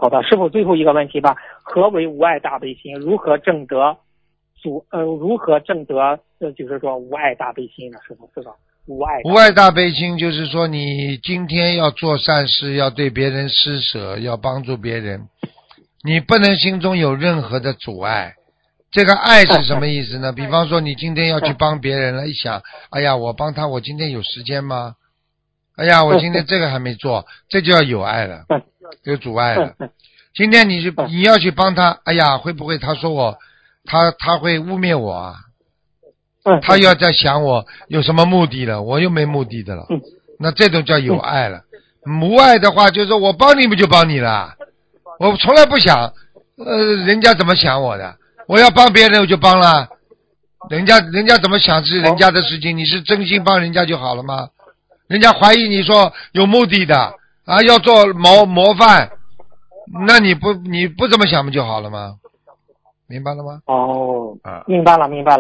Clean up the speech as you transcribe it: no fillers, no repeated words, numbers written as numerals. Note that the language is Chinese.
好的，师傅最后一个问题吧，何为无爱大悲心？如何证得就是说无爱大悲心呢？师傅，这个无爱大悲心就是说你今天要做善事，要对别人施舍，要帮助别人，你不能心中有任何的阻碍。这个爱是什么意思呢？比方说你今天要去帮别人了，一想，哎呀，我帮他，我今天有时间吗？哎呀，我今天这个还没做，这就要有爱了，有阻碍了。今天你要去帮他，哎呀，会不会他说我，他会污蔑我啊？他要在想我有什么目的了，我又没目的的了，那这种叫有爱了。无爱的话，就是说我帮你不就帮你了，我从来不想，人家怎么想我的，我要帮别人我就帮了，人家怎么想是人家的事情，你是真心帮人家就好了吗？人家怀疑你说有目的的啊，要做模范，那你不这么想不就好了吗？明白了吗？ 明白了。